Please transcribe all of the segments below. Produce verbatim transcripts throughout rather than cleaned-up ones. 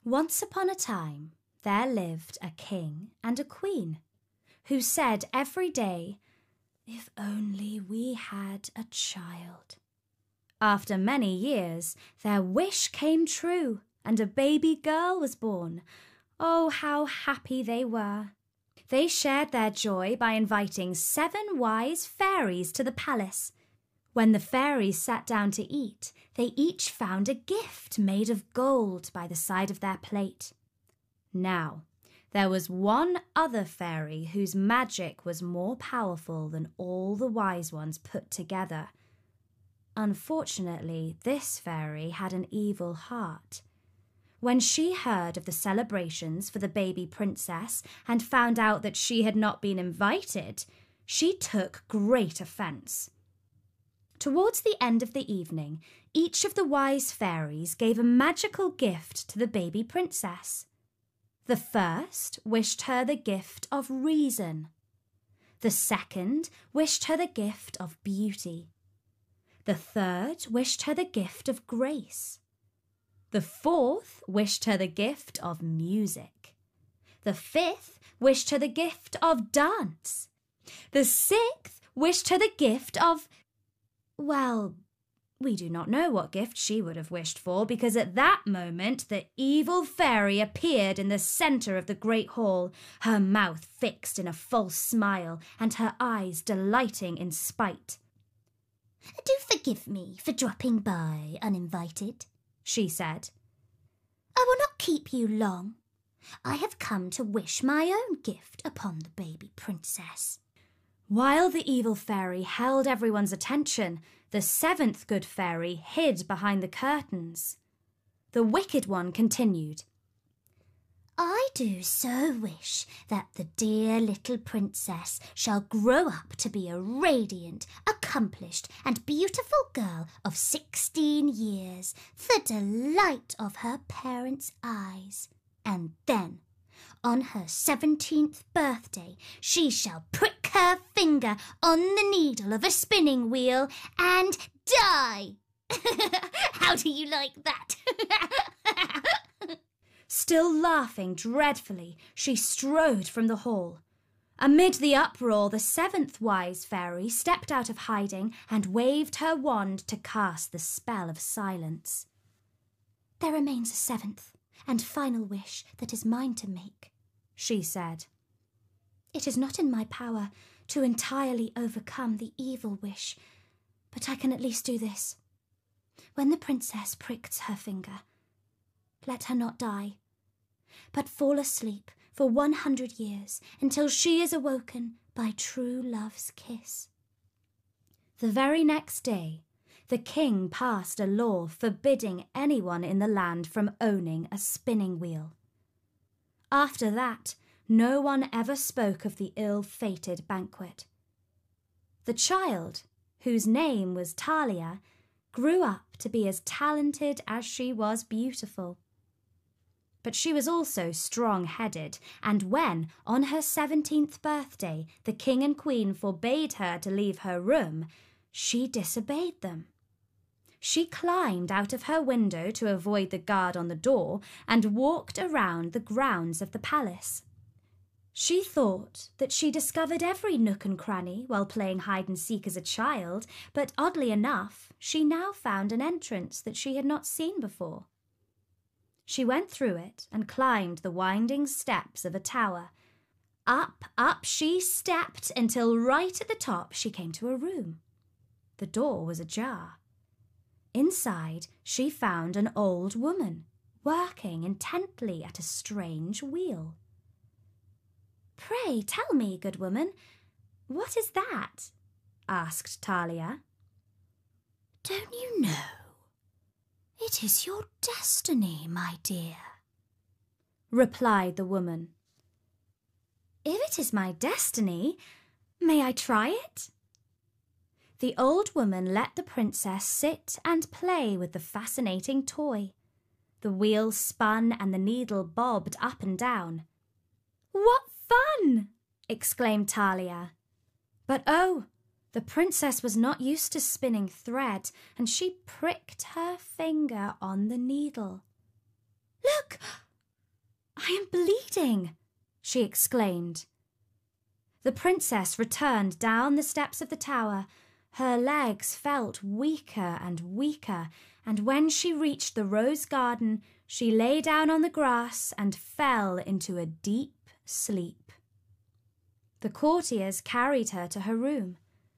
Once upon a time, there lived a king and a queen who said every day, "If only we had a child." After many years, their wish came true and a baby girl was born. Oh, how happy they were! They shared their joy by inviting seven wise fairies to the palace. When the fairies sat down to eat, they each found a gift made of gold by the side of their plate. Now, there was one other fairy whose magic was more powerful than all the wise ones put together. Unfortunately, this fairy had an evil heart. When she heard of the celebrations for the baby princess and found out that she had not been invited, she took great offence. Towards the end of the evening, each of the wise fairies gave a magical gift to the baby princess. The first wished her the gift of reason. The second wished her the gift of beauty. The third wished her the gift of grace. The fourth wished her the gift of music. The fifth wished her the gift of dance. The sixth wished her the gift of... Well, we do not know what gift she would have wished for, because at that moment the evil fairy appeared in the centre of the great hall, her mouth fixed in a false smile and her eyes delighting in spite. "Do forgive me for dropping by uninvited," she said. "I will not keep you long. I have come to wish my own gift upon the baby princess." While the evil fairy held everyone's attention, the seventh good fairy hid behind the curtains. The wicked one continued, "I do so wish that the dear little princess shall grow up to be a radiant, accomplished and beautiful girl of sixteen years, the delight of her parents' eyes. And then, on her seventeenth birthday, she shall prick her finger on the needle of a spinning wheel and die." How do you like that? Still laughing dreadfully, she strode from the hall. Amid the uproar, the seventh wise fairy stepped out of hiding and waved her wand to cast the spell of silence. "There remains a seventh and final wish that is mine to make," she said. "It is not in my power to entirely overcome the evil wish, but I can at least do this. When the princess pricks her finger, let her not die, but fall asleep for one hundred years until she is awoken by true love's kiss." The very next day, the king passed a law forbidding anyone in the land from owning a spinning wheel. After that, no one ever spoke of the ill-fated banquet. The child, whose name was Talia, grew up to be as talented as she was beautiful. But she was also strong-headed, and when, on her seventeenth birthday, the king and queen forbade her to leave her room, she disobeyed them. She climbed out of her window to avoid the guard on the door and walked around the grounds of the palace. She thought that she discovered every nook and cranny while playing hide-and-seek as a child, but oddly enough, she now found an entrance that she had not seen before. She went through it and climbed the winding steps of a tower. Up, up she stepped until right at the top she came to a room. The door was ajar. Inside, she found an old woman working intently at a strange wheel. "Pray tell me, good woman, what is that?" asked Talia. "Don't you know? It is your destiny, my dear," replied the woman. "If it is my destiny, may I try it?" The old woman let the princess sit and play with the fascinating toy. The wheel spun and the needle bobbed up and down. "What fun!" exclaimed Talia. But oh, the princess was not used to spinning thread, and she pricked her finger on the needle. "Look, am bleeding," she exclaimed. The princess returned down the steps of the tower. Her legs felt weaker and weaker, and when she reached the rose garden, she lay down on the grass and fell into a deep sleep. The courtiers carried her to her room.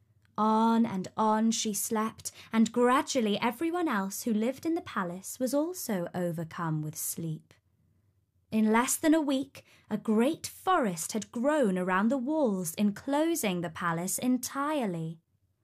On and on she slept, and gradually everyone else who lived in the palace was also overcome with sleep. In less than a week, a great forest had grown around the walls, enclosing the palace entirely.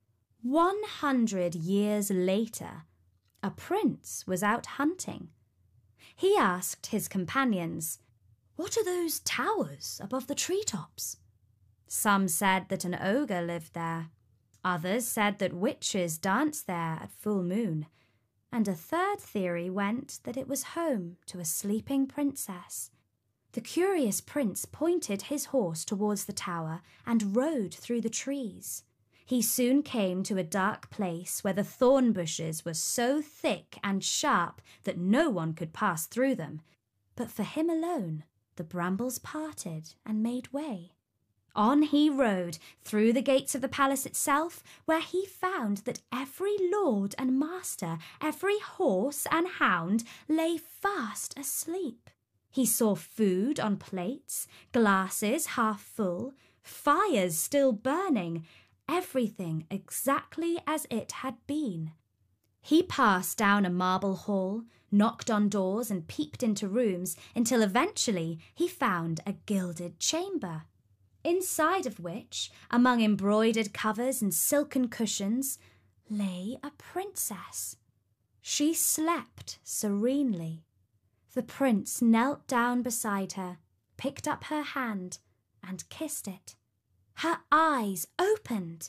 One hundred years later, a prince was out hunting. He asked his companions, "What are those towers above the treetops?" Some said that an ogre lived there. Others said that witches danced there at full moon. And a third theory went that it was home to a sleeping princess. The curious prince pointed his horse towards the tower and rode through the trees. He soon came to a dark place where the thorn bushes were so thick and sharp that no one could pass through them. But for him alone, the brambles parted and made way. On he rode through the gates of the palace itself, where he found that every lord and master, every horse and hound lay fast asleep. He saw food on plates, glasses half full, fires still burning, everything exactly as it had been. He passed down a marble hall, knocked on doors and peeped into rooms, until eventually he found a gilded chamber, inside of which, among embroidered covers and silken cushions, lay a princess. She slept serenely. The prince knelt down beside her, picked up her hand, and kissed it. Her eyes opened.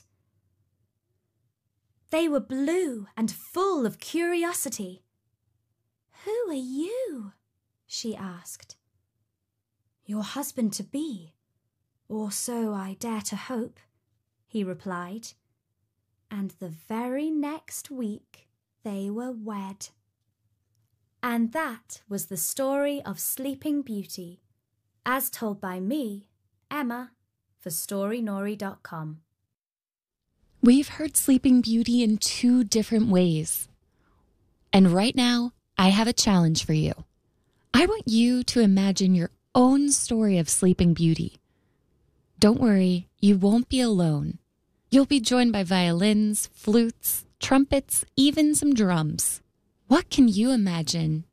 They were blue and full of curiosity. "Who are you?" she asked. "Your husband-to-be. Or so I dare to hope," he replied. And the very next week they were wed. And that was the story of Sleeping Beauty, as told by me, Emma, for story nori dot com. We've heard Sleeping Beauty in two different ways. And right now, I have a challenge for you. I want you to imagine your own story of Sleeping Beauty. Don't worry, you won't be alone. You'll be joined by violins, flutes, trumpets, even some drums. What can you imagine